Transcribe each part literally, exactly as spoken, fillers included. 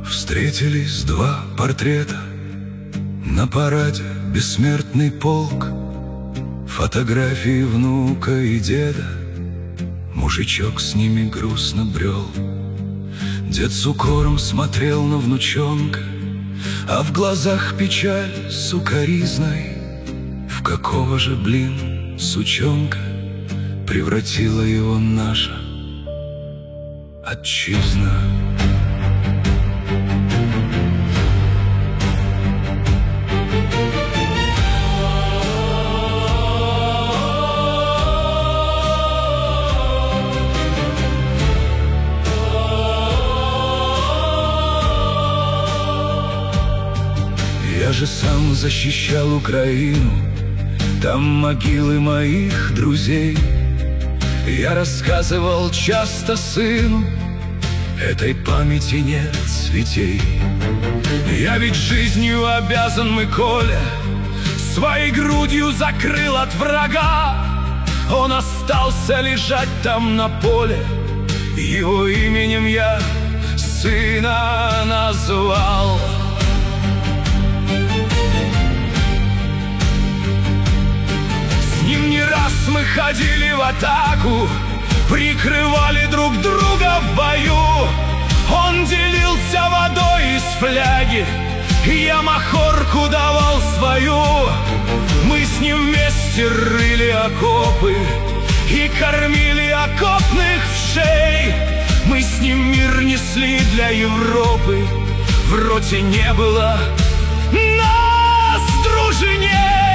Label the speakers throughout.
Speaker 1: Встретились два портрета на параде бессмертный полк. Фотографии внука и деда, мужичок с ними грустно брел. Дед с укором смотрел на внучонка, а в глазах печаль сукоризной. В какого же, блин, сучонка превратила его наша отчизна? Я же сам защищал Украину, там могилы моих друзей. Я рассказывал часто сыну, этой памяти нет цветей. Я ведь жизнью обязан Миколе, своей грудью закрыл от врага. Он остался лежать там на поле, его именем я сына назвал. Не раз мы ходили в атаку, прикрывали друг друга в бою. Он делился водой из фляги, я махорку давал свою. Мы с ним вместе рыли окопы и кормили окопных вшей. Мы с ним мир несли для Европы, в роте не было нас дружней.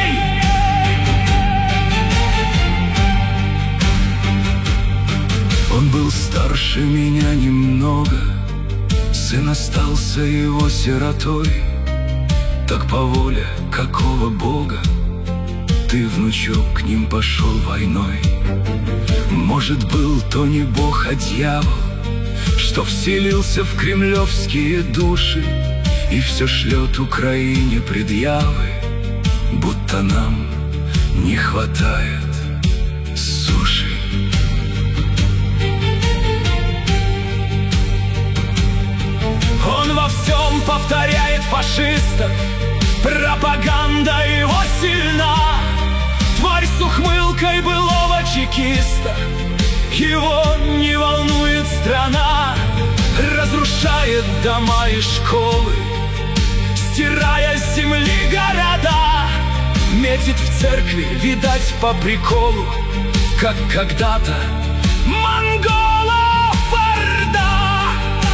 Speaker 1: Он был старше меня немного, сын остался его сиротой. Так по воле какого бога ты, внучок, к ним пошел войной? Может, был то не бог, а дьявол, что вселился в кремлевские души и все шлет Украине предъявы, будто нам не хватает суши. Он во всем повторяет фашистов, пропаганда его сильна. Тварь с ухмылкой былого чекиста, его не волнует страна. Разрушает дома и школы, стирая с земли города. Метит в церкви, видать, по приколу, как когда-то монголов орда.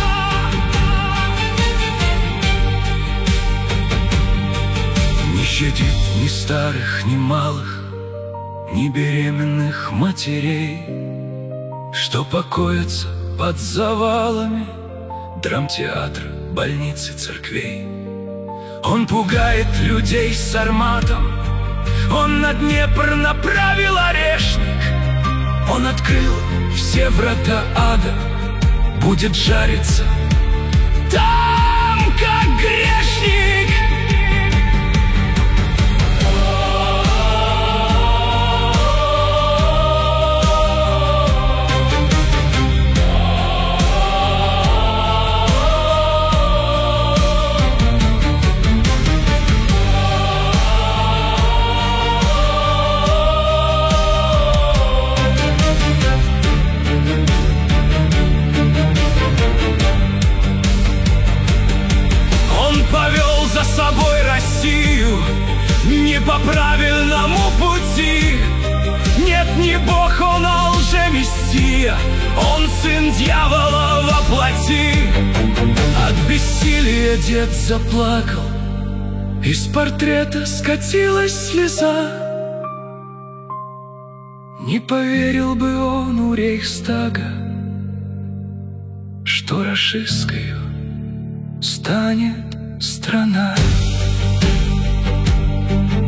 Speaker 1: Не щадит ни старых, ни малых, ни беременных матерей, что покоятся под завалами драмтеатра, больниц и церквей. Он пугает людей с арматом, он на Днепр направил орешник. Он открыл все врата ада, будет жариться там, как грешник. Не по правильному пути. Нет, не Бог он, а лже-мессия. Он сын дьявола во плоти. От бессилия дед заплакал, из портрета скатилась слеза. Не поверил бы он у Рейхстага, что рашистскою станет страна.